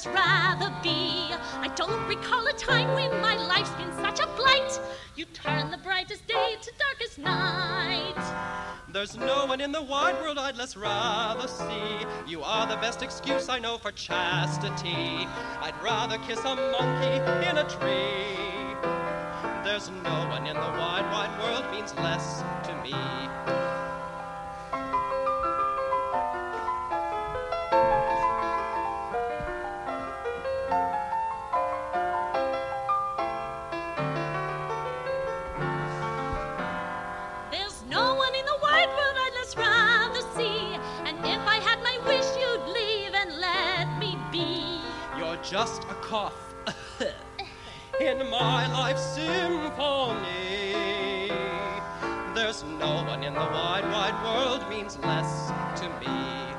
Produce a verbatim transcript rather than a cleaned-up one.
less rather be. I don't recall a time when my life's been such a blight. You turn the brightest day to darkest night. There's no one in the wide world I'd less rather see. You are the best excuse I know for chastity. I'd rather kiss a monkey in a tree. There's no one in the wide, wide world means less to me. There's no one in the wide world I'd less rather see. And if I had my wish, you'd leave and let me be. You're just a cough in my life's symphony. There's no one in the wide, wide world means less to me.